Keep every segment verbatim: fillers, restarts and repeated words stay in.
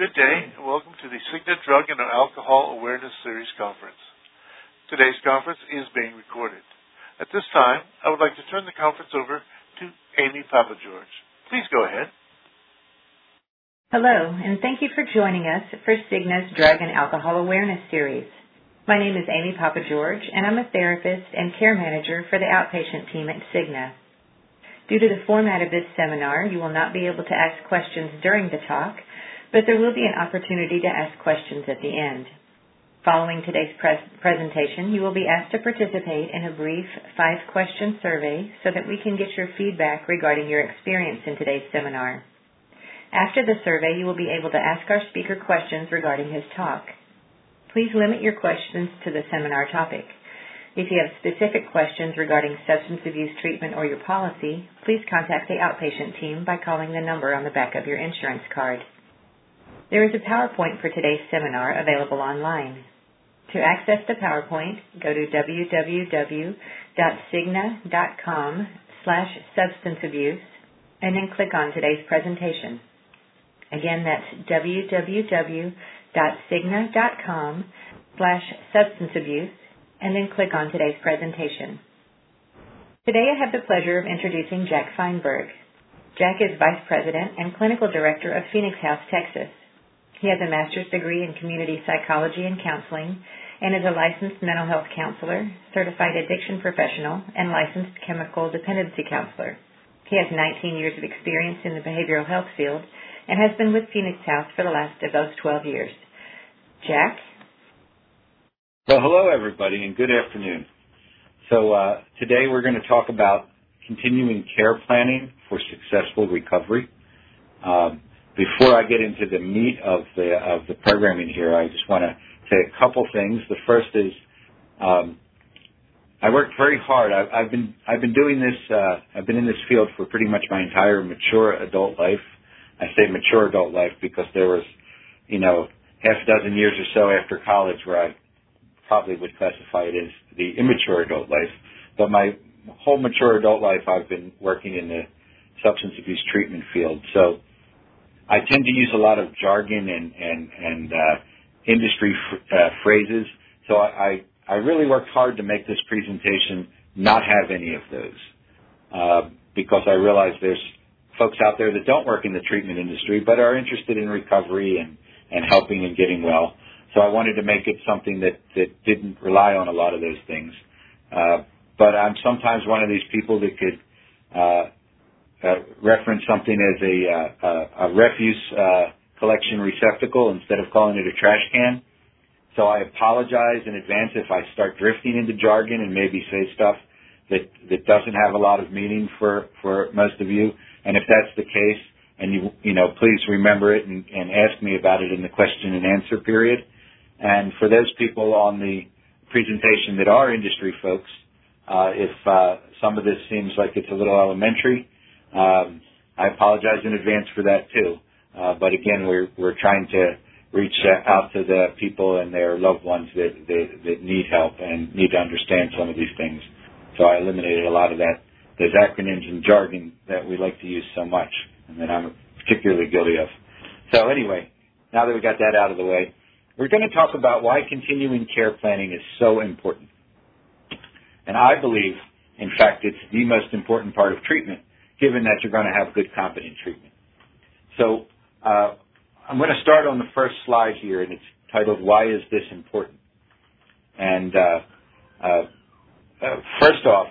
Good day, and welcome to the Cigna Drug and Alcohol Awareness Series Conference. Today's conference is being recorded. At this time, I would like to turn the conference over to Amy Papageorge. Please go ahead. Hello, and thank you for joining us for Cigna's Drug and Alcohol Awareness Series. My name is Amy Papageorge, and I'm a therapist and care manager for the outpatient team at Cigna. Due to the format of this seminar, you will not be able to ask questions during the talk, but there will be an opportunity to ask questions at the end. Following today's pres- presentation, you will be asked to participate in a brief five-question survey so that we can get your feedback regarding your experience in today's seminar. After the survey, you will be able to ask our speaker questions regarding his talk. Please limit your questions to the seminar topic. If you have specific questions regarding substance abuse treatment or your policy, please contact the outpatient team by calling the number on the back of your insurance card. There is a PowerPoint for today's seminar available online. To access the PowerPoint, go to www.cigna.com slash substance abuse and then click on today's presentation. Again, that's www.cigna.com slash substance abuse and then click on today's presentation. Today I have the pleasure of introducing Jack Feinberg. Jack is Vice President and Clinical Director of Phoenix House, Texas. He has a master's degree in community psychology and counseling and is a licensed mental health counselor, certified addiction professional, and licensed chemical dependency counselor. He has nineteen years of experience in the behavioral health field and has been with Phoenix House for the last of those twelve years. Jack? Well, hello, everybody, and good afternoon. So uh, today we're going to talk about continuing care planning for successful recovery. Um, Before I get into the meat of the of the programming here, I just want to say a couple things. The first is um, I worked very hard. I've, I've been I've been doing this. Uh, I've been in this field for pretty much my entire mature adult life. I say mature adult life because there was, you know, half a dozen years or so after college where I probably would classify it as the immature adult life. But my whole mature adult life, I've been working in the substance abuse treatment field. So I tend to use a lot of jargon and and, and uh, industry f- uh, phrases, so I, I, I really worked hard to make this presentation not have any of those uh, because I realize there's folks out there that don't work in the treatment industry but are interested in recovery and, and helping and getting well. So I wanted to make it something that, that didn't rely on a lot of those things. Uh, but I'm sometimes one of these people that could uh, Uh, reference something as a, uh, a, a refuse uh, collection receptacle instead of calling it a trash can. So I apologize in advance if I start drifting into jargon and maybe say stuff that, that doesn't have a lot of meaning for, for most of you. And if that's the case, and you you know, please remember it and, and ask me about it in the question and answer period. And for those people on the presentation that are industry folks, uh, if uh, some of this seems like it's a little elementary, Um, I apologize in advance for that too. Uh, but again, we're we're trying to reach out to the people and their loved ones that, that that need help and need to understand some of these things. So I eliminated a lot of that, those acronyms and jargon that we like to use so much and that I'm particularly guilty of. So anyway, now that we got that out of the way, we're going to talk about why continuing care planning is so important. And I believe, in fact, it's the most important part of treatment, given that you're going to have good, competent treatment. So uh, I'm going to start on the first slide here, and it's titled, Why is this important? And uh, uh, uh, first off,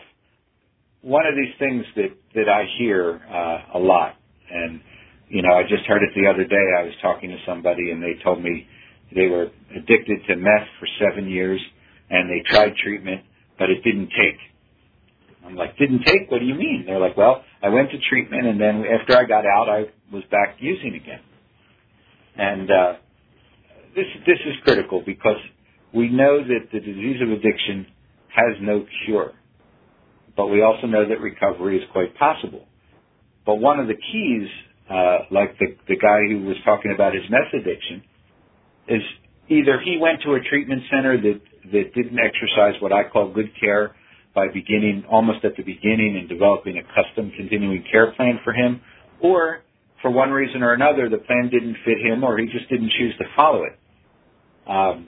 one of these things that, that I hear uh, a lot, and, you know, I just heard it the other day. I was talking to somebody, and they told me they were addicted to meth for seven years, and they tried treatment, but it didn't take. I'm like, didn't take? What do you mean? They're like, well, I went to treatment, and then after I got out, I was back using again. And uh, this this is critical because we know that the disease of addiction has no cure, but we also know that recovery is quite possible. But one of the keys, uh, like the, the guy who was talking about his meth addiction, is either he went to a treatment center that, that didn't exercise what I call good care, by beginning almost at the beginning and developing a custom continuing care plan for him, or for one reason or another, the plan didn't fit him, or he just didn't choose to follow it. Um,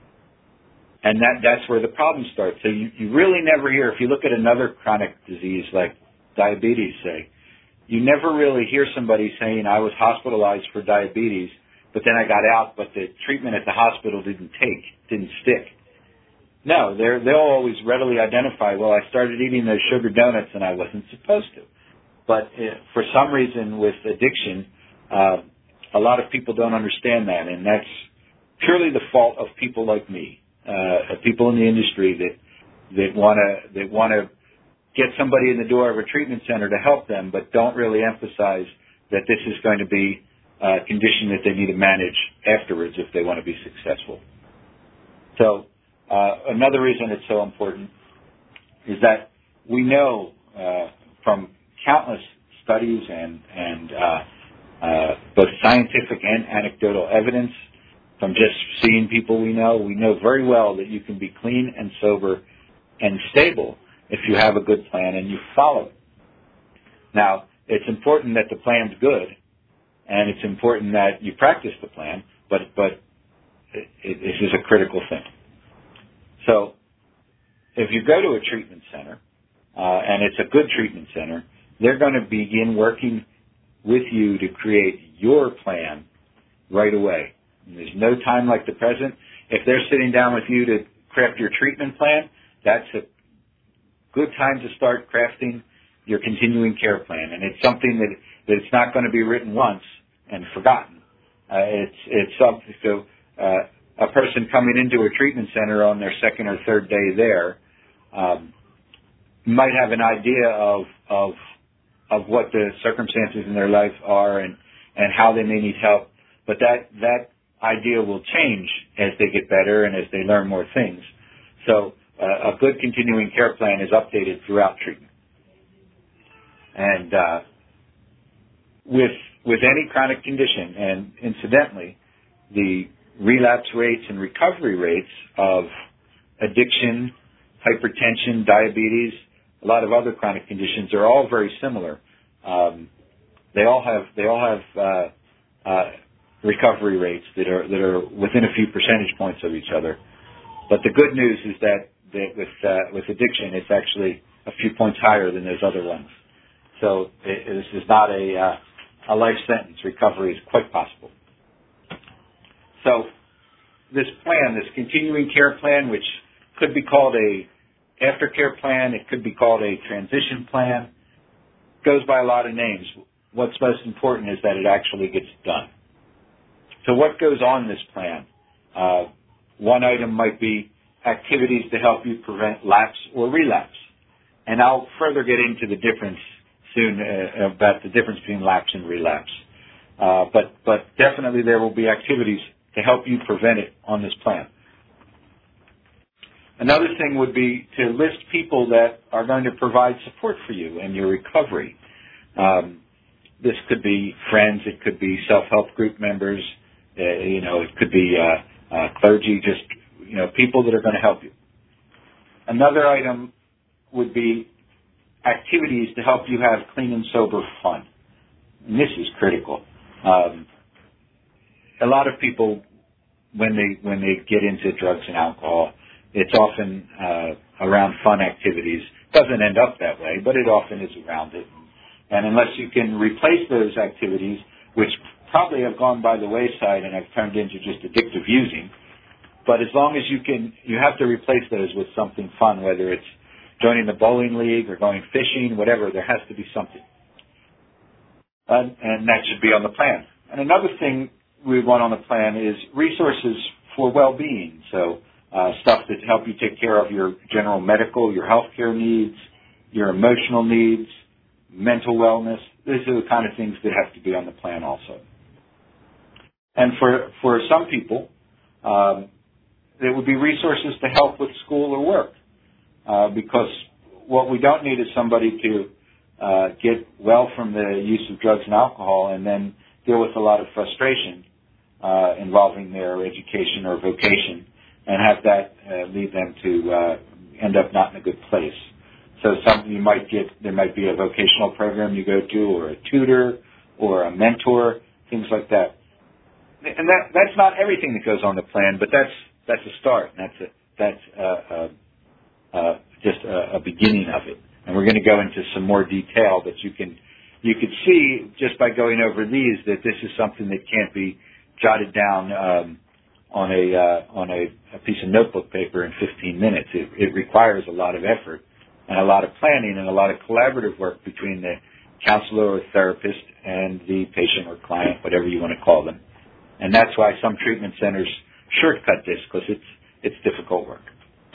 and that, that's where the problem starts. So you, you really never hear, if you look at another chronic disease like diabetes, say, you never really hear somebody saying, I was hospitalized for diabetes, but then I got out, but the treatment at the hospital didn't take, didn't stick. No, they're, they'll always readily identify, well, I started eating those sugar donuts and I wasn't supposed to. But uh, for some reason with addiction, uh, a lot of people don't understand that, and that's purely the fault of people like me, uh, people in the industry that that want to that want to get somebody in the door of a treatment center to help them, but don't really emphasize that this is going to be a condition that they need to manage afterwards if they want to be successful. So uh, another reason it's so important is that we know uh, from countless studies and, and uh, uh, both scientific and anecdotal evidence from just seeing people we know, we know very well that you can be clean and sober and stable if you have a good plan and you follow it. Now, it's important that the plan's good, and it's important that you practice the plan, but, but it, it, this is a critical thing. So if you go to a treatment center, uh, and it's a good treatment center, they're going to begin working with you to create your plan right away. And there's no time like the present. If they're sitting down with you to craft your treatment plan, that's a good time to start crafting your continuing care plan. And it's something that, that it's not going to be written once and forgotten. Uh, it's it's something, so uh, a person coming into a treatment center on their second or third day there um, might have an idea of of of what the circumstances in their life are and, and how they may need help. But that, that idea will change as they get better and as they learn more things. So uh, a good continuing care plan is updated throughout treatment. And uh, with with any chronic condition, and incidentally, the relapse rates and recovery rates of addiction, hypertension, diabetes, a lot of other chronic conditions are all very similar. Um, they all have they all have uh, uh, recovery rates that are that are within a few percentage points of each other. But the good news is that, that with uh, with addiction, it's actually a few points higher than those other ones. So it, this is not a uh, a life sentence. Recovery is quite possible. So this plan, this continuing care plan, which could be called a aftercare plan, it could be called a transition plan, goes by a lot of names. What's most important is that it actually gets done. So what goes on this plan? Uh, one item might be activities to help you prevent lapse or relapse. And I'll further get into the difference soon uh, about the difference between lapse and relapse. Uh, but, but definitely there will be activities to help you prevent it on this plan. Another thing would be to list people that are going to provide support for you in your recovery. Um, this could be friends, it could be self-help group members, uh, you know, it could be uh, uh, clergy, just, you know, people that are going to help you. Another item would be activities to help you have clean and sober fun. And this is critical. Um, a lot of people, when they when they get into drugs and alcohol, it's often uh, around fun activities. Doesn't end up that way, but it often is around it. And unless you can replace those activities, which probably have gone by the wayside and have turned into just addictive using, but as long as you can, you have to replace those with something fun, whether it's joining the bowling league or going fishing, whatever, there has to be something. And, and that should be on the plan. And another thing we want on the plan is resources for well-being. So uh, stuff that help you take care of your general medical, your healthcare needs, your emotional needs, mental wellness. These are the kind of things that have to be on the plan also. And for, for some people, um, there would be resources to help with school or work. Uh, because what we don't need is somebody to uh, get well from the use of drugs and alcohol and then deal with a lot of frustration uh, involving their education or vocation and have that uh, lead them to uh, end up not in a good place. So something you might get, there might be a vocational program you go to or a tutor or a mentor, things like that. And that, that's not everything that goes on the plan, but that's that's a start. That's a, that's uh, uh, uh, just a, a beginning of it. And we're going to go into some more detail, but you can you could see just by going over these that this is something that can't be jotted down um, on a uh, on a, a piece of notebook paper in fifteen minutes. It, it requires a lot of effort and a lot of planning and a lot of collaborative work between the counselor or therapist and the patient or client, whatever you want to call them. And that's why some treatment centers shortcut this, because it's it's difficult work.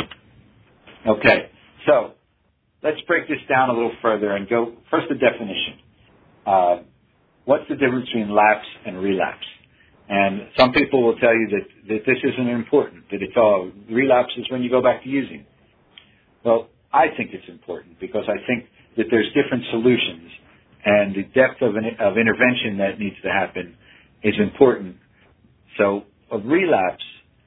Okay, so let's break this down a little further and go first the definition. Uh, what's the difference between lapse and relapse? And some people will tell you that, that this isn't important, that it's all relapse is when you go back to using. Well, I think it's important because I think that there's different solutions, and the depth of, an, of intervention that needs to happen is important. So a relapse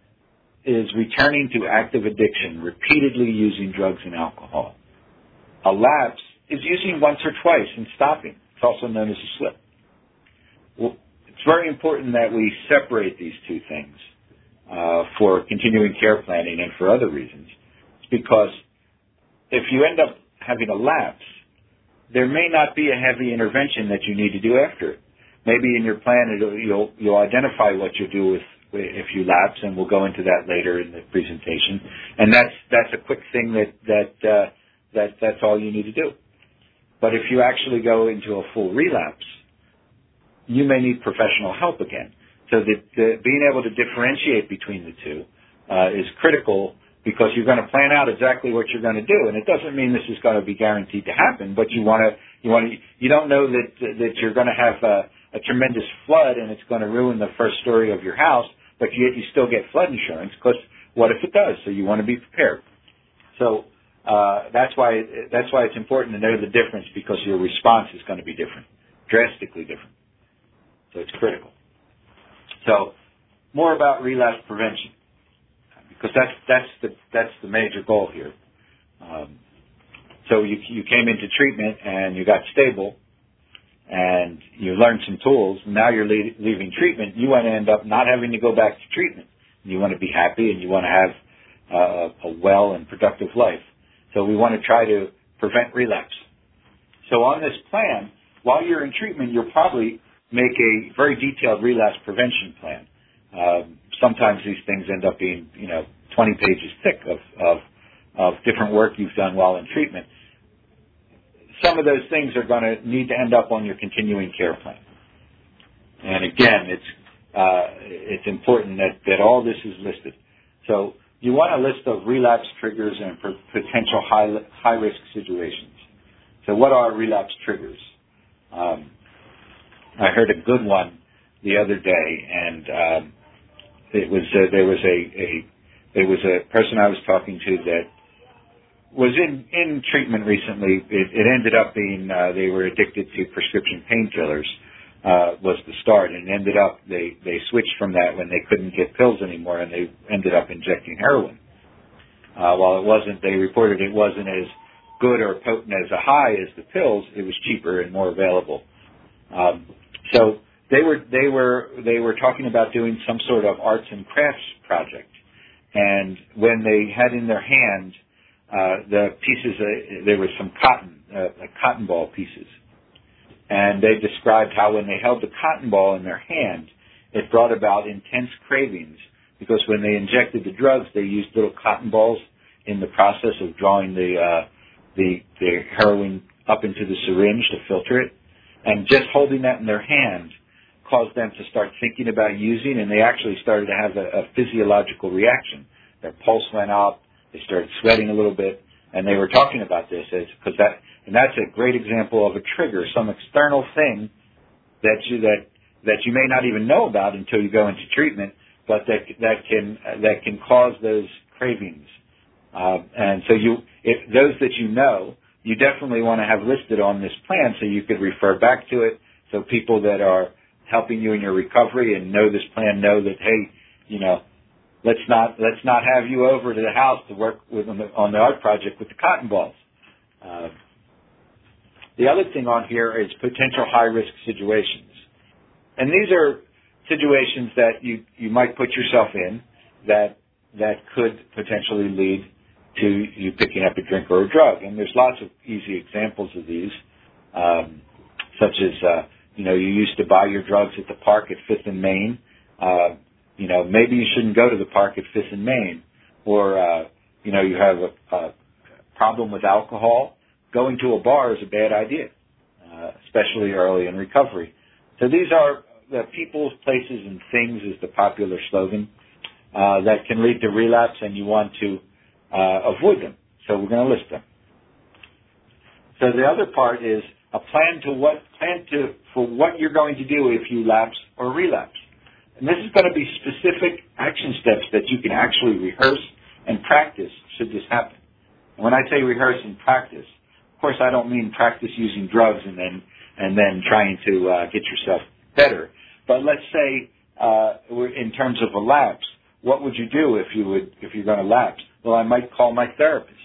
is returning to active addiction, repeatedly using drugs and alcohol. A lapse is using once or twice and stopping. It's also known as a slip. Well, it's very important that we separate these two things uh, for continuing care planning and for other reasons. It's because if you end up having a lapse, there may not be a heavy intervention that you need to do after it. Maybe in your plan it'll, you'll, you'll identify what you'll do with, if you lapse, and we'll go into that later in the presentation. And that's that's a quick thing that that uh, that that's all you need to do. But if you actually go into a full relapse, you may need professional help again. So that the, being able to differentiate between the two uh, is critical, because you're going to plan out exactly what you're going to do, and it doesn't mean this is going to be guaranteed to happen. But you want to you want to you don't know that that you're going to have a, a tremendous flood and it's going to ruin the first story of your house, but yet you still get flood insurance, because what if it does? So you want to be prepared. So uh, that's why that's why it's important to know the difference, because your response is going to be different, drastically different. So it's critical. So more about relapse prevention, because that's that's the that's the major goal here. Um, so you you came into treatment and you got stable, and you learned some tools. Now you're le- leaving treatment. You want to end up not having to go back to treatment. You want to be happy, and you want to have uh, a well and productive life. So we want to try to prevent relapse. So on this plan, while you're in treatment, you'll probably make a very detailed relapse prevention plan. Um, sometimes these things end up being, you know, twenty pages thick of, of, of different work you've done while in treatment. Some of those things are going to need to end up on your continuing care plan. And again, it's uh, it's important that, that all this is listed. So you want a list of relapse triggers and p- potential high high risk situations. So what are relapse triggers? Um, I heard a good one the other day, and um, it was uh, there was a, a there was a person I was talking to that was in, in treatment recently. It, it ended up being uh, they were addicted to prescription painkillers uh, was the start, and ended up they, they switched from that when they couldn't get pills anymore, and they ended up injecting heroin. Uh, while it wasn't, they reported it wasn't as good or potent as a high as the pills. It was cheaper and more available. Um, so they were they were they were talking about doing some sort of arts and crafts project, and when they had in their hand Uh, the pieces, uh, there was some cotton, uh, like cotton ball pieces. And they described how when they held the cotton ball in their hand, it brought about intense cravings, because when they injected the drugs, they used little cotton balls in the process of drawing the, uh, the, the heroin up into the syringe to filter it. And just holding that in their hand caused them to start thinking about using, and they actually started to have a, a physiological reaction. Their pulse went up. They started sweating a little bit, and they were talking about this as because that and that's a great example of a trigger, some external thing that you that that you may not even know about until you go into treatment, but that that can that can cause those cravings. Um, and so you, if those that you know, you definitely want to have listed on this plan so you could refer back to it. So people that are helping you in your recovery and know this plan know that, hey, you know. Let's not let's not have you over to the house to work with on the, on the art project with the cotton balls. Uh, The other thing on here is potential high-risk situations. And these are situations that you, you might put yourself in that that could potentially lead to you picking up a drink or a drug. And there's lots of easy examples of these, um, such as, uh, you know, you used to buy your drugs at the park at Fifth and Main. Uh, you know, maybe you shouldn't go to the park at Fifth and Main. Or, uh, you know, you have a, a problem with alcohol. Going to a bar is a bad idea, uh, especially early in recovery. So these are the people's, places, and things is the popular slogan uh, that can lead to relapse, and you want to uh, avoid them. So we're going to list them. So the other part is a plan to what plan to for what you're going to do if you lapse or relapse. And this is going to be specific action steps that you can actually rehearse and practice should this happen. And when I say rehearse and practice, of course I don't mean practice using drugs and then and then trying to uh, get yourself better. But let's say uh, in terms of a lapse, what would you do if you would if you're going to lapse? Well, I might call my therapist.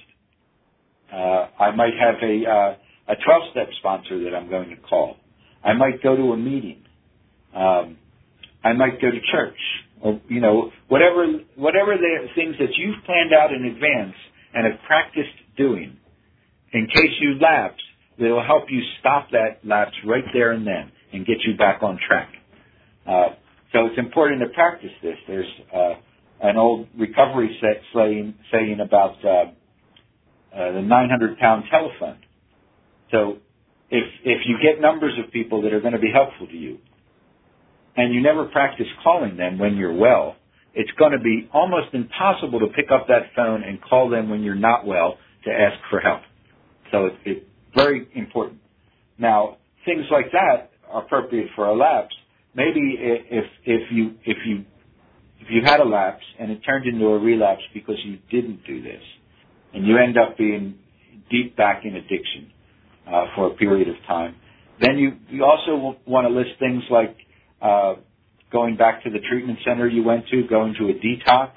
Uh, I might have a uh, a twelve-step sponsor that I'm going to call. I might go to a meeting. Um, I might go to church, or you know, whatever whatever the things that you've planned out in advance and have practiced doing. In case you lapse, they will help you stop that lapse right there and then and get you back on track. Uh, so it's important to practice this. There's uh, an old recovery set saying, saying about uh, uh, the nine hundred pound telephone. So if if you get numbers of people that are going to be helpful to you, and you never practice calling them when you're well, it's going to be almost impossible to pick up that phone and call them when you're not well to ask for help. So it's, it's very important. Now, things like that are appropriate for a lapse. Maybe if if you if you if you had a lapse and it turned into a relapse because you didn't do this, and you end up being deep back in addiction uh, for a period of time, then you you also want to list things like uh, going back to the treatment center you went to, going to a detox,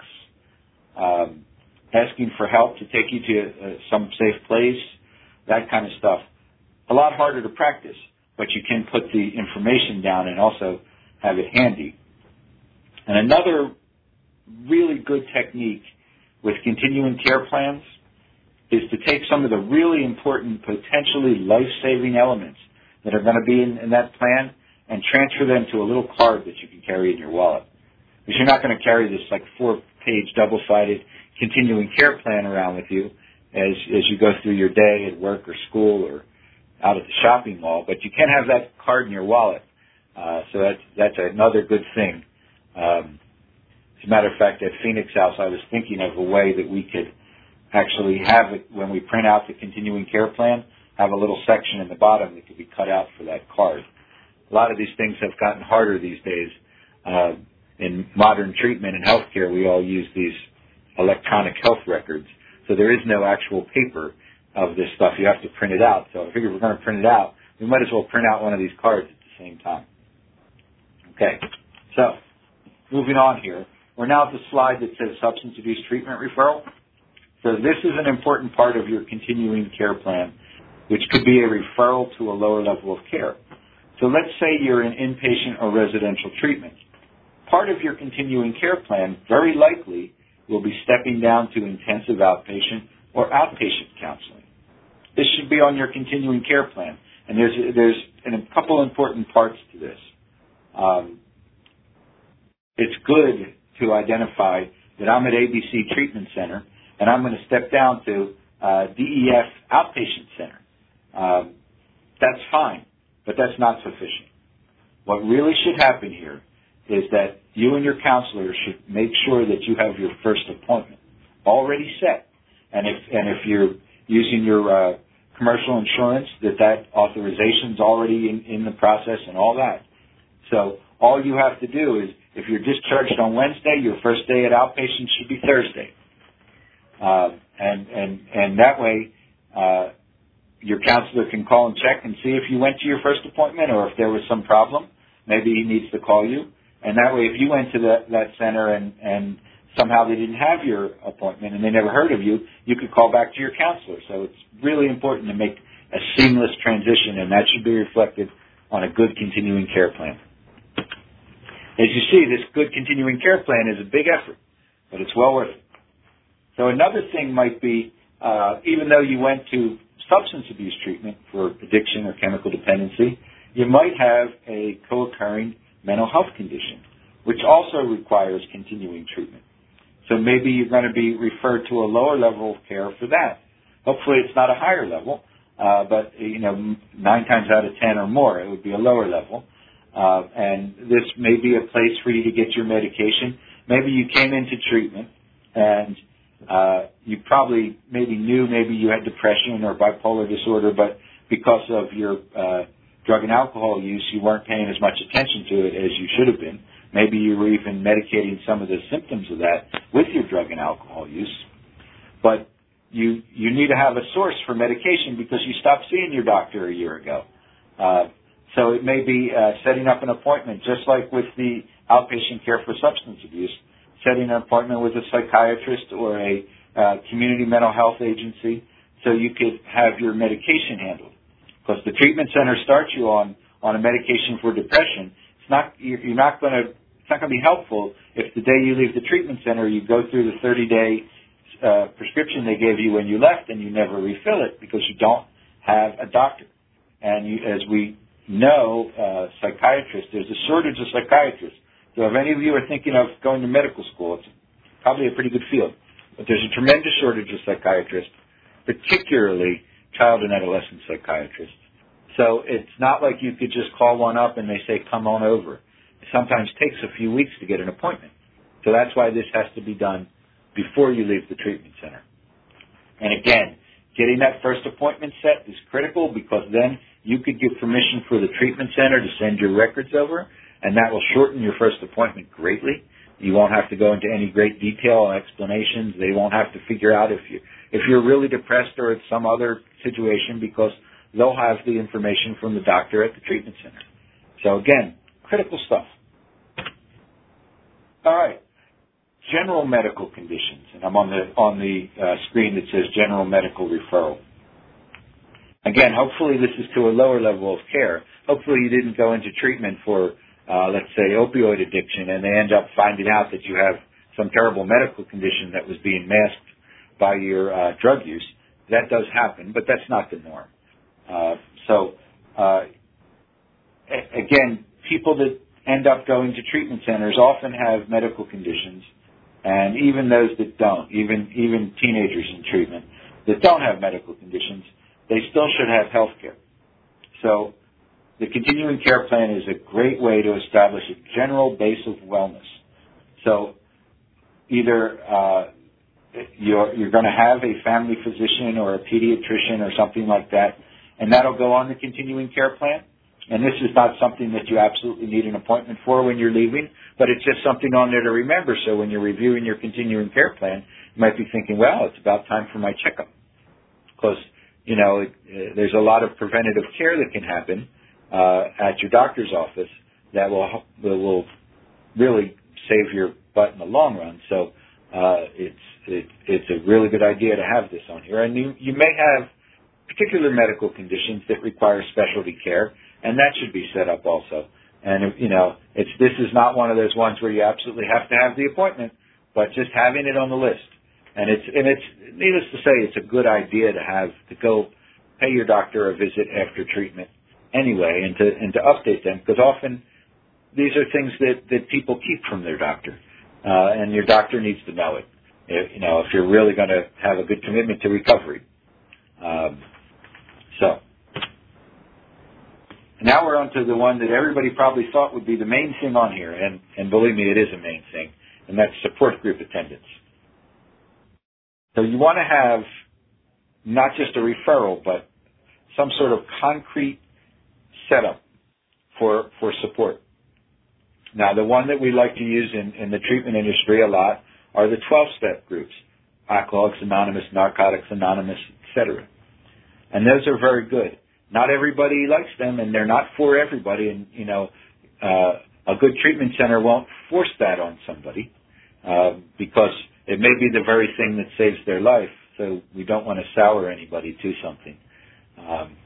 um, asking for help to take you to uh, some safe place, that kind of stuff. A lot harder to practice, but you can put the information down and also have it handy. And another really good technique with continuing care plans is to take some of the really important, potentially life-saving elements that are going to be in, in that plan and transfer them to a little card that you can carry in your wallet. Because you're not going to carry this like four-page double-sided continuing care plan around with you as as you go through your day at work or school or out at the shopping mall, but you can have that card in your wallet. Uh, so that's, that's another good thing. Um, as a matter of fact, at Phoenix House, I was thinking of a way that we could actually have it, when we print out the continuing care plan, have a little section in the bottom that could be cut out for that card. A lot of these things have gotten harder these days. Uh, in modern treatment and healthcare, we all use these electronic health records. So there is no actual paper of this stuff. You have to print it out. So I figure if we're going to print it out, we might as well print out one of these cards at the same time. Okay. So moving on here, we're now at the slide that says substance abuse treatment referral. So this is an important part of your continuing care plan, which could be a referral to a lower level of care. So let's say you're in inpatient or residential treatment. Part of your continuing care plan very likely will be stepping down to intensive outpatient or outpatient counseling. This should be on your continuing care plan. And there's there's a couple important parts to this. Um, it's good to identify that I'm at A B C Treatment Center and I'm going to step down to uh, D E F Outpatient Center. Um, that's fine, but that's not sufficient. What really should happen here is that you and your counselor should make sure that you have your first appointment already set. And if and if you're using your uh, commercial insurance, that that authorization's already in, in the process and all that. So all you have to do is, if you're discharged on Wednesday, your first day at outpatient should be Thursday. Uh, and, and, and that way, uh, your counselor can call and check and see if you went to your first appointment or if there was some problem. Maybe he needs to call you. And that way, if you went to that, that center and, and somehow they didn't have your appointment and they never heard of you, you could call back to your counselor. So it's really important to make a seamless transition, and that should be reflected on a good continuing care plan. As you see, this good continuing care plan is a big effort, but it's well worth it. So another thing might be, uh, even though you went to substance abuse treatment for addiction or chemical dependency, you might have a co-occurring mental health condition, which also requires continuing treatment. So maybe you're going to be referred to a lower level of care for that. Hopefully it's not a higher level, uh, but, you know, nine times out of ten or more, it would be a lower level. Uh, and this may be a place for you to get your medication. Maybe you came into treatment and uh, you probably maybe knew maybe you had depression or bipolar disorder, but because of your uh, drug and alcohol use, you weren't paying as much attention to it as you should have been. Maybe you were even medicating some of the symptoms of that with your drug and alcohol use. But you you need to have a source for medication because you stopped seeing your doctor a year ago. Uh, so it may be uh, setting up an appointment, just like with the outpatient care for substance abuse, setting an appointment with a psychiatrist or a uh, community mental health agency so you could have your medication handled. Because the treatment center starts you on, on a medication for depression. It's not, you're not going to, it's not going to be helpful if the day you leave the treatment center you go through the thirty-day uh, prescription they gave you when you left and you never refill it because you don't have a doctor. And you, as we know, uh, psychiatrists, there's a shortage of psychiatrists. So if any of you are thinking of going to medical school, it's probably a pretty good field. But there's a tremendous shortage of psychiatrists, particularly child and adolescent psychiatrists. So it's not like you could just call one up and they say, come on over. It sometimes takes a few weeks to get an appointment. So that's why this has to be done before you leave the treatment center. And again, getting that first appointment set is critical because then you could give permission for the treatment center to send your records over, and that will shorten your first appointment greatly. You won't have to go into any great detail and explanations. They won't have to figure out if you if you're really depressed or it's some other situation because they'll have the information from the doctor at the treatment center. So again, critical stuff. All right. General medical conditions, and I'm on the on the uh, screen that says general medical referral. Again, hopefully this is to a lower level of care. Hopefully you didn't go into treatment for, uh, let's say, opioid addiction, and they end up finding out that you have some terrible medical condition that was being masked by your uh, drug use. That does happen, but that's not the norm. Uh, so, uh, a- again, people that end up going to treatment centers often have medical conditions, and even those that don't, even even teenagers in treatment that don't have medical conditions, they still should have health care. So the continuing care plan is a great way to establish a general base of wellness. So either uh, you're, you're going to have a family physician or a pediatrician or something like that, and that'll go on the continuing care plan. And this is not something that you absolutely need an appointment for when you're leaving, but it's just something on there to remember. So when you're reviewing your continuing care plan, you might be thinking, well, it's about time for my checkup. Because, you know, it, uh, there's a lot of preventative care that can happen uh, at your doctor's office that will will really save your butt in the long run. So uh, it's it, it's a really good idea to have this on here. And you, you may have particular medical conditions that require specialty care, and that should be set up also. And, if, you know, it's this is not one of those ones where you absolutely have to have the appointment, but just having it on the list. And it's, and it's needless to say, it's a good idea to have, to go pay your doctor a visit after treatment anyway and to, and to update them, because often these are things that, that people keep from their doctor. Uh, and your doctor needs to know it, if, you know, if you're really going to have a good commitment to recovery. Um, so. Now we're on to the one that everybody probably thought would be the main thing on here, and, and believe me, it is a main thing, and that's support group attendance. So you want to have not just a referral, but some sort of concrete setup for for support. Now, the one that we like to use in, in the treatment industry a lot are the twelve-step groups, Alcoholics Anonymous, Narcotics Anonymous, et cetera. And those are very good. Not everybody likes them, and they're not for everybody. And, you know, uh, a good treatment center won't force that on somebody uh, because it may be the very thing that saves their life. So we don't want to sour anybody to something. Um,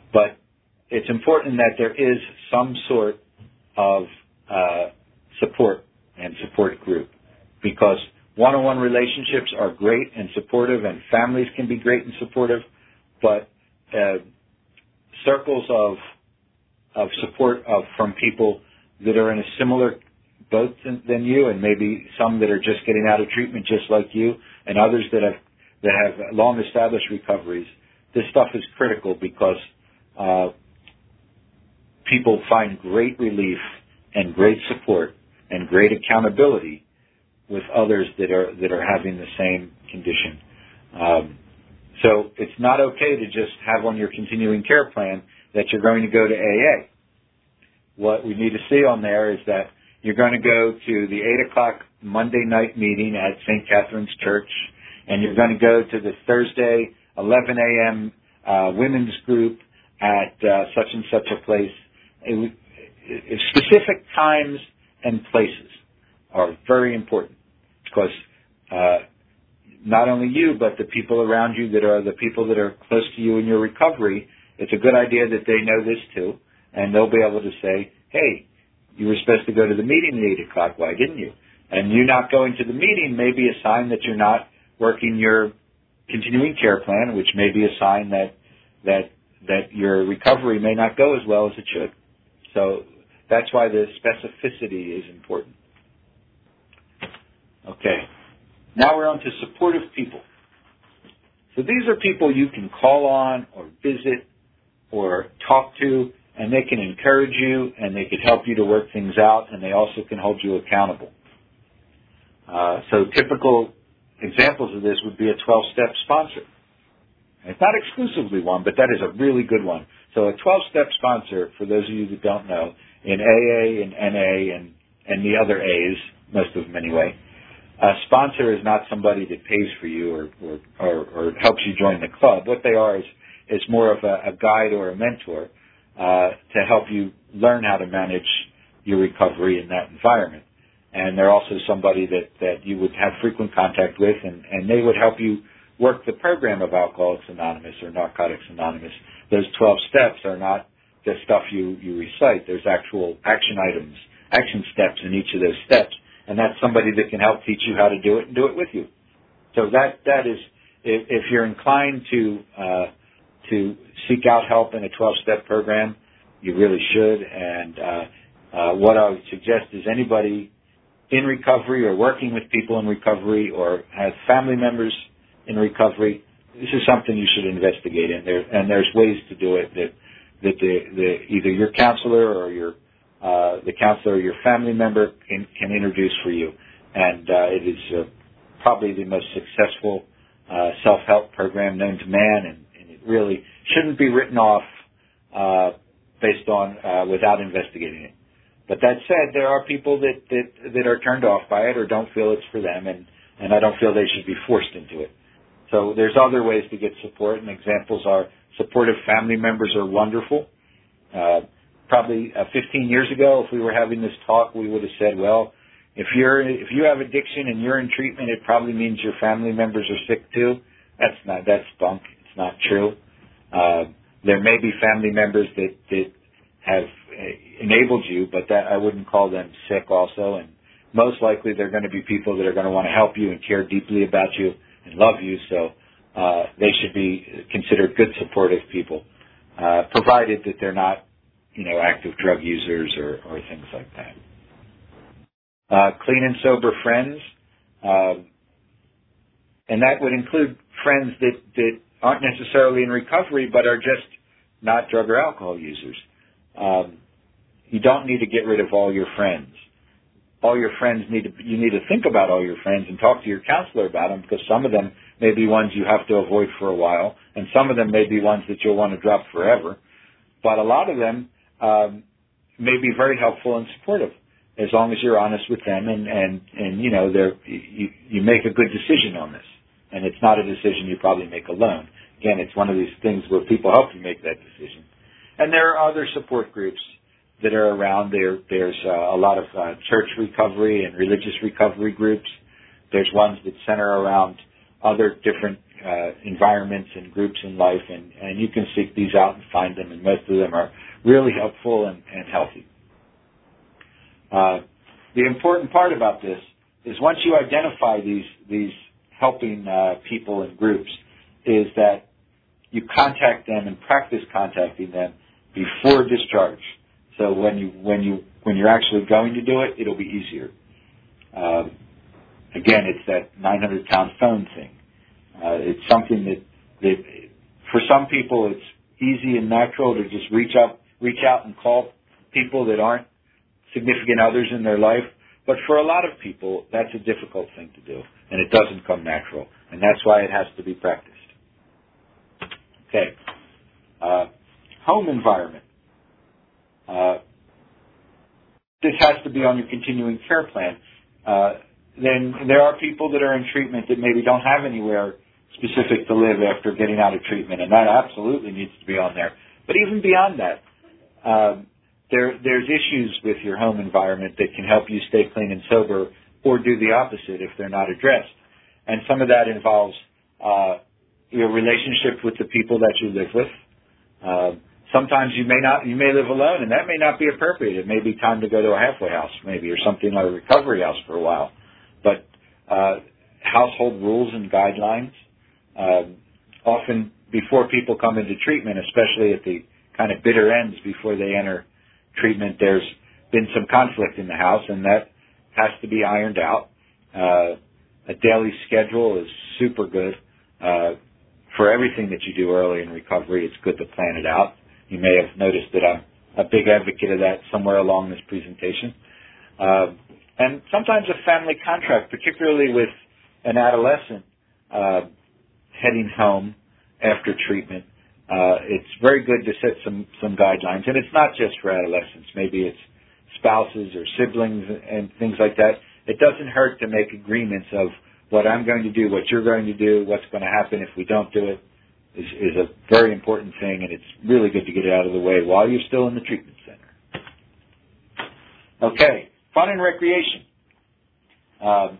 but it's important that there is some sort of uh, support and support group, because one-on-one relationships are great and supportive, and families can be great and supportive, but uh, circles of of support of from people that are in a similar boat than, than you, and maybe some that are just getting out of treatment just like you, and others that have that have long-established recoveries. This stuff is critical because uh, people find great relief and great support and great accountability with others that are that are having the same condition. Um, so it's not okay to just have on your continuing care plan that you're going to go to A A. What we need to see on there is that you're going to go to the eight o'clock Monday night meeting at Saint Catherine's Church, and you're going to go to the Thursday eleven a.m. Uh, women's group at uh, such and such a place. It, it, specific times and places are very important, because uh, not only you, but the people around you that are the people that are close to you in your recovery, it's a good idea that they know this too, and they'll be able to say, hey, you were supposed to go to the meeting at eight o'clock, why didn't you? And you not going to the meeting may be a sign that you're not working your continuing care plan, which may be a sign that that that your recovery may not go as well as it should. So that's why the specificity is important. Okay. Now we're on to supportive people. So these are people you can call on or visit or talk to, and they can encourage you, and they can help you to work things out, and they also can hold you accountable. Uh, so typical examples of this would be a twelve-step sponsor. It's not exclusively one, but that is a really good one. So a twelve-step sponsor, for those of you that don't know, in A A and N A and, and the other A's, most of them anyway, a sponsor is not somebody that pays for you or, or, or, or helps you join the club. What they are is, is more of a, a guide or a mentor uh, to help you learn how to manage your recovery in that environment. And they're also somebody that, that you would have frequent contact with, and, and they would help you work the program of Alcoholics Anonymous or Narcotics Anonymous. Those twelve steps are not just stuff you, you recite. There's actual action items, action steps in each of those steps, and that's somebody that can help teach you how to do it and do it with you. So that that is, if, if you're inclined to uh, to seek out help in a twelve-step program, you really should. And uh, uh, what I would suggest is anybody in recovery or working with people in recovery or has family members in recovery, this is something you should investigate in there, and there's ways to do it that that the, the either your counselor or your uh, the counselor or your family member can, can introduce for you, and uh, it is uh, probably the most successful uh, self-help program known to man, and, and it really shouldn't be written off uh, based on uh, without investigating it. But that said, there are people that, that that are turned off by it or don't feel it's for them, and and I don't feel they should be forced into it. So there's other ways to get support, and examples are supportive family members are wonderful. Uh, probably uh, fifteen years ago, if we were having this talk, we would have said, well, if you're if you have addiction and you're in treatment, it probably means your family members are sick too. That's not that's bunk. It's not true. Uh, there may be family members that that have enabled you, but that I wouldn't call them sick also. And most likely, they're going to be people that are going to want to help you and care deeply about you and love you, so uh, they should be considered good supportive people, uh, provided that they're not, you know, active drug users or, or things like that. Uh, clean and sober friends, uh, and that would include friends that, that aren't necessarily in recovery but are just not drug or alcohol users. Um, you don't need to get rid of all your friends. All your friends need to, you need to think about all your friends and talk to your counselor about them, because some of them may be ones you have to avoid for a while, and some of them may be ones that you'll want to drop forever. But a lot of them um, may be very helpful and supportive, as long as you're honest with them and, and, and you know, they're, you, you make a good decision on this. And it's not a decision you probably make alone. Again, it's one of these things where people help you make that decision. And there are other support groups that are around. There, there's uh, a lot of uh, church recovery and religious recovery groups. There's ones that center around other different uh, environments and groups in life, and, and you can seek these out and find them, and most of them are really helpful and, and healthy. Uh, the important part about this is once you identify these these helping uh, people and groups, is that you contact them and practice contacting them before discharge. So when you when you when you're actually going to do it, it'll be easier. Um, again, it's that nine hundred pound phone thing. Uh, it's something that that for some people it's easy and natural to just reach out reach out and call people that aren't significant others in their life. But for a lot of people, that's a difficult thing to do, and it doesn't come natural, and that's why it has to be practiced. Okay. Uh, home environment. Uh, this has to be on your continuing care plan. Uh, then there are people that are in treatment that maybe don't have anywhere specific to live after getting out of treatment, and that absolutely needs to be on there. But even beyond that, um, there, there's issues with your home environment that can help you stay clean and sober, or do the opposite if they're not addressed. And some of that involves uh, your relationship with the people that you live with. Uh, sometimes you may not, you may live alone, and that may not be appropriate. It may be time to go to a halfway house, maybe, or something like a recovery house for a while. But uh, household rules and guidelines, uh, often before people come into treatment, especially at the kind of bitter ends before they enter treatment, there's been some conflict in the house, and that has to be ironed out. Uh, a daily schedule is super good. Uh, for everything that you do early in recovery, it's good to plan it out. You may have noticed that I'm a big advocate of that somewhere along this presentation. Uh, and sometimes a family contract, particularly with an adolescent uh, heading home after treatment, uh, it's very good to set some, some guidelines. And it's not just for adolescents. Maybe it's spouses or siblings and things like that. It doesn't hurt to make agreements of what I'm going to do, what you're going to do, what's going to happen if we don't do it is, is a very important thing, and it's really good to get it out of the way while you're still in the treatment center. Okay, fun and recreation. Um,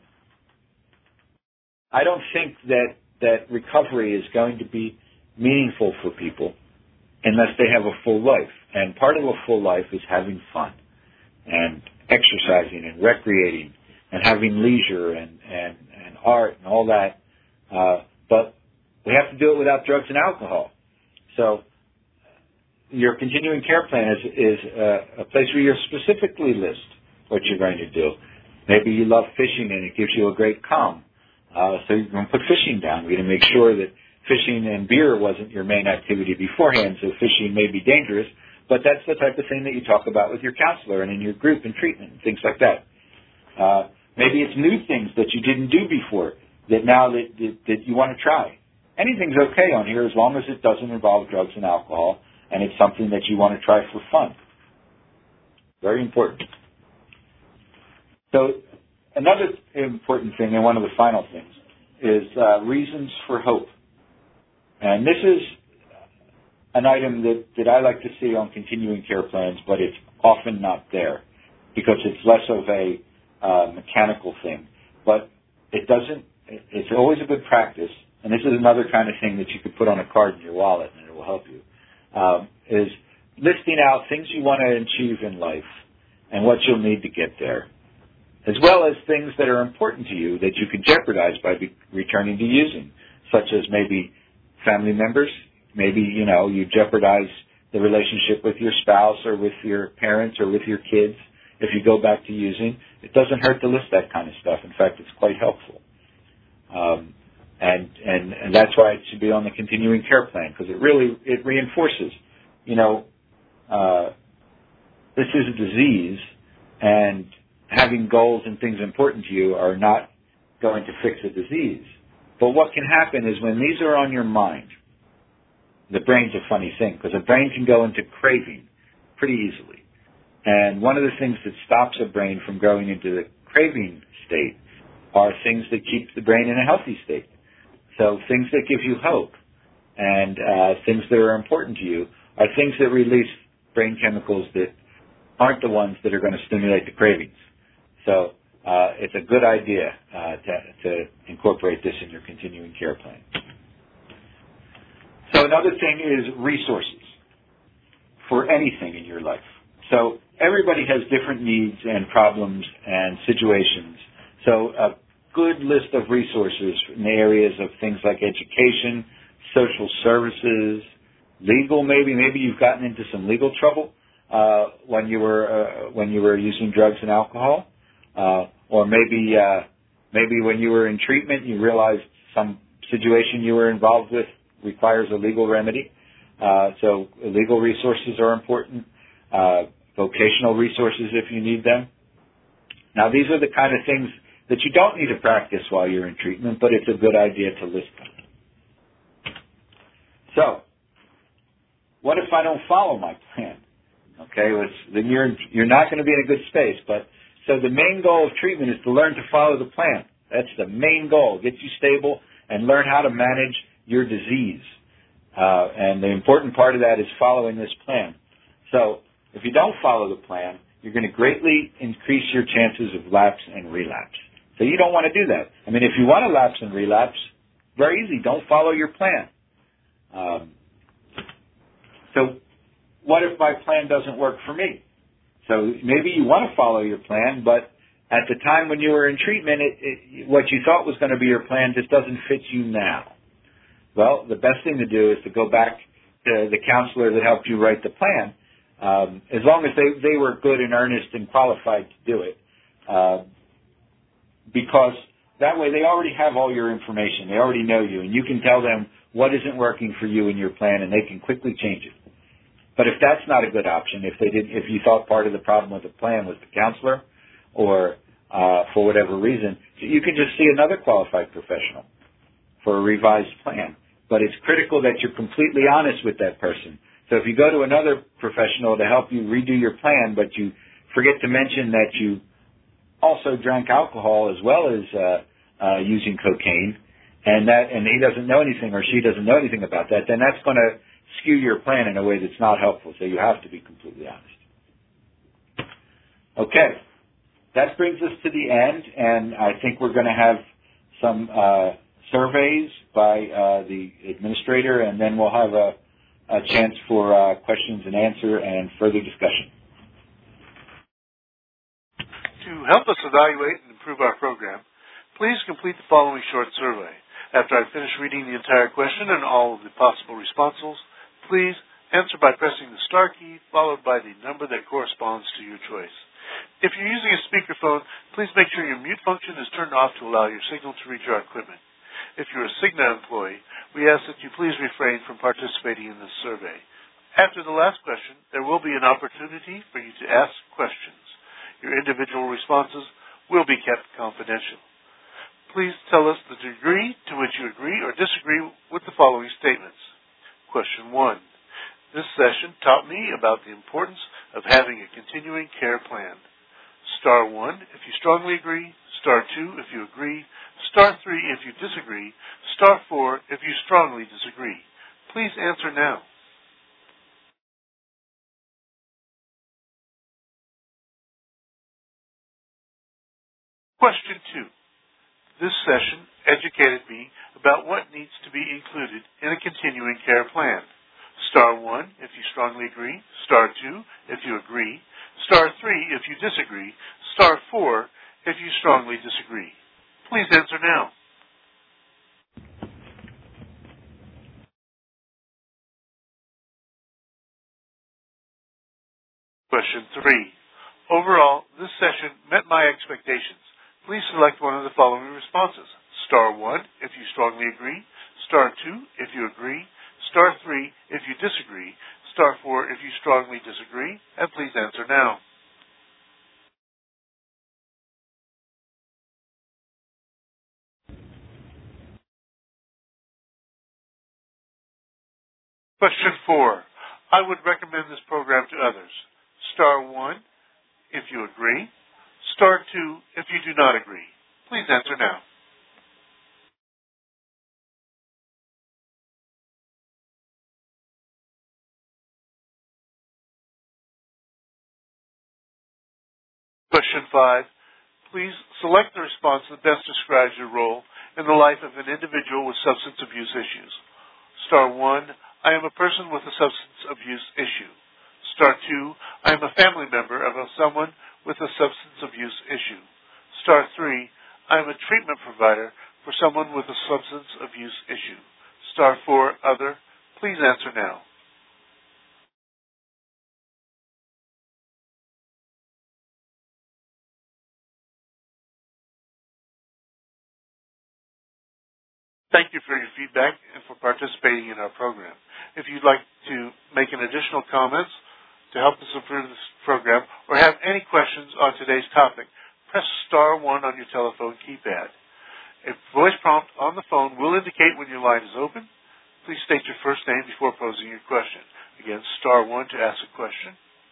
I don't think that, that recovery is going to be meaningful for people unless they have a full life. And part of a full life is having fun and exercising and recreating and having leisure and, and, and art and all that. Uh, but we have to do it without drugs and alcohol. So your continuing care plan is, is uh, a place where you specifically list what you're going to do. Maybe you love fishing and it gives you a great calm. Uh, so you're going to put fishing down. We're going to make sure that fishing and beer wasn't your main activity beforehand, so fishing may be dangerous, but that's the type of thing that you talk about with your counselor and in your group and treatment and things like that. Uh, maybe it's new things that you didn't do before that now that, that, that you want to try. Anything's okay on here as long as it doesn't involve drugs and alcohol and it's something that you want to try for fun. Very important. So another important thing, and one of the final things, is uh, reasons for hope. And this is an item that, that I like to see on continuing care plans, but it's often not there because it's less of a uh, mechanical thing. But it doesn't, it's always a good practice, and this is another kind of thing that you could put on a card in your wallet and it will help you, um, is listing out things you want to achieve in life and what you'll need to get there, as well as things that are important to you that you could jeopardize by be returning to using, such as maybe family members. Maybe, you know, you jeopardize the relationship with your spouse or with your parents or with your kids if you go back to using. It doesn't hurt to list that kind of stuff. In fact, it's quite helpful. Um, and, and, and that's why it should be on the continuing care plan, because it really, it reinforces, you know, uh, this is a disease, and having goals and things important to you are not going to fix a disease. But what can happen is when these are on your mind, the brain's a funny thing because the brain can go into craving pretty easily. And one of the things that stops a brain from going into the craving state are things that keep the brain in a healthy state. So things that give you hope and uh, things that are important to you are things that release brain chemicals that aren't the ones that are going to stimulate the cravings. So uh, it's a good idea uh, to, to incorporate this in your continuing care plan. So another thing is resources for anything in your life. So everybody has different needs and problems and situations. So a good list of resources in the areas of things like education, social services, legal maybe. Maybe you've gotten into some legal trouble uh, when you were uh, when you were using drugs and alcohol, uh, or maybe uh, maybe when you were in treatment you realized some situation you were involved with requires a legal remedy. Uh, so legal resources are important. Uh, vocational resources if you need them. Now these are the kind of things that you don't need to practice while you're in treatment, but it's a good idea to list them. So, what if I don't follow my plan? Okay, well, then you're you're not going to be in a good space. But so the main goal of treatment is to learn to follow the plan. That's the main goal. Get you stable and learn how to manage your disease. Uh, and the important part of that is following this plan. So if you don't follow the plan, you're going to greatly increase your chances of lapse and relapse. So you don't want to do that. I mean, if you want to lapse and relapse, very easy. Don't follow your plan. Um, so what if my plan doesn't work for me? So maybe you want to follow your plan, but at the time when you were in treatment, it, it, what you thought was going to be your plan just doesn't fit you now. Well, the best thing to do is to go back to the counselor that helped you write the plan, um, as long as they, they were good and earnest and qualified to do it, uh, because that way they already have all your information. They already know you, and you can tell them what isn't working for you in your plan, and they can quickly change it. But if that's not a good option, if they did, if you thought part of the problem with the plan was the counselor, or uh, for whatever reason, you can just see another qualified professional for a revised plan. But it's critical that you're completely honest with that person. So if you go to another professional to help you redo your plan, but you forget to mention that you also drank alcohol as well as uh, uh, using cocaine, and that and he doesn't know anything or she doesn't know anything about that, then that's going to skew your plan in a way that's not helpful. So you have to be completely honest. Okay, that brings us to the end, and I think we're going to have some uh, surveys by uh, the administrator, and then we'll have a, a chance for uh, questions and answer and further discussion. To help us evaluate and improve our program, please complete the following short survey. After I finish reading the entire question and all of the possible responses, please answer by pressing the star key followed by the number that corresponds to your choice. If you're using a speakerphone, please make sure your mute function is turned off to allow your signal to reach our equipment. If you're a Cigna employee, we ask that you please refrain from participating in this survey. After the last question, there will be an opportunity for you to ask questions. Your individual responses will be kept confidential. Please tell us the degree to which you agree or disagree with the following statements. Question one. This session taught me about the importance of having a continuing care plan. Star one if you strongly agree. Star two if you agree. Star three if you disagree. Star four if you strongly disagree. Please answer now. Question two. This session educated me about what needs to be included in a continuing care plan. Star one if you strongly agree. Star two if you agree. Star three if you disagree. Star four if you strongly disagree. Please answer now. Question three. Overall, this session met my expectations. Please select one of the following responses. Star one if you strongly agree. Star two if you agree. Star three if you disagree. Star four if you strongly disagree. And please answer now. Question four. I would recommend this program to others. Star one if you agree. Star two if you do not agree. Please answer now. Question five. Please select the response that best describes your role in the life of an individual with substance abuse issues. Star one, I am a person with a substance abuse issue. Star two, I am a family member of someone with a substance abuse issue. Star three, I am a treatment provider for someone with a substance abuse issue. Star four, other. Please answer now. Thank you for your feedback and for participating in our program. If you'd like to make an additional comments to help us improve this program or have any questions on today's topic, press star one on your telephone keypad. A voice prompt on the phone will indicate when your line is open. Please state your first name before posing your question. Again, star one to ask a question.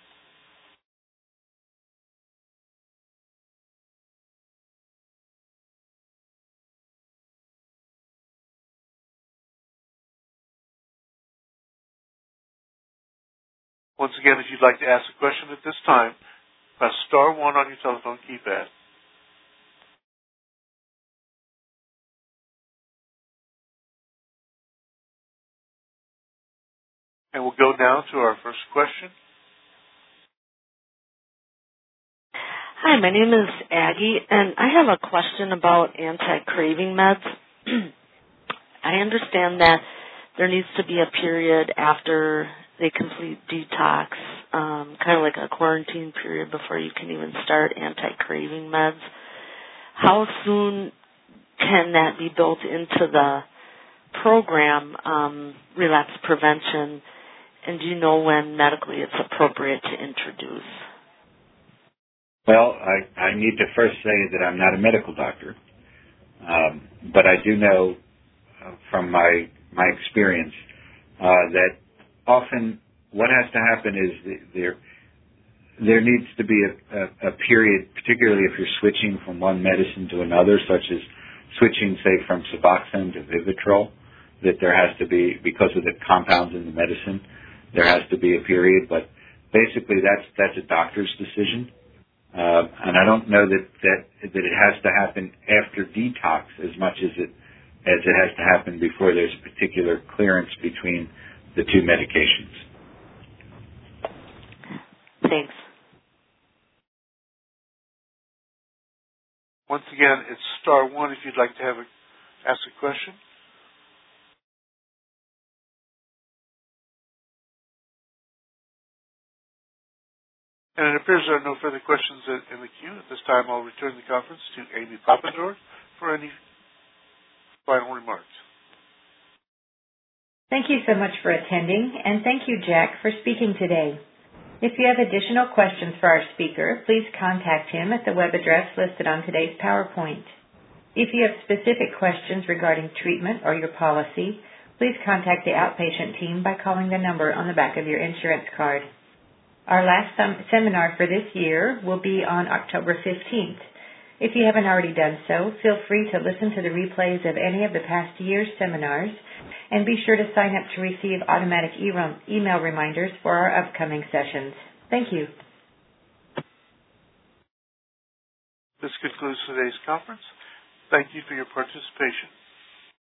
Once again, if you'd like to ask a question at this time, press star one on your telephone keypad. And we'll go now to our first question. Hi, my name is Aggie, and I have a question about anti-craving meds. I understand that there needs to be a period after they complete detox, um, kind of like a quarantine period before you can even start anti-craving meds. How soon can that be built into the program, um, relapse prevention, and do you know when medically it's appropriate to introduce? Well, I, I need to first say that I'm not a medical doctor, um, but I do know uh, from my my experience uh, that often what has to happen is the, there there needs to be a, a, a period, particularly if you're switching from one medicine to another, such as switching, say, from Suboxone to Vivitrol, that there has to be, because of the compounds in the medicine, there has to be a period. But basically, that's that's a doctor's decision. Uh, and I don't know that, that that it has to happen after detox as much as it as it has to happen before there's a particular clearance between the two medications. Thanks. Once again, it's star one if you'd like to have a, ask a question. And it appears there are no further questions in the queue. At this time, I'll return the conference to Amy Pappageorge for any final remarks. Thank you so much for attending, and thank you, Jack, for speaking today. If you have additional questions for our speaker, please contact him at the web address listed on today's PowerPoint. If you have specific questions regarding treatment or your policy, please contact the outpatient team by calling the number on the back of your insurance card. Our last sem- seminar for this year will be on October fifteenth. If you haven't already done so, feel free to listen to the replays of any of the past year's seminars, and be sure to sign up to receive automatic e- email reminders for our upcoming sessions. Thank you. This concludes today's conference. Thank you for your participation.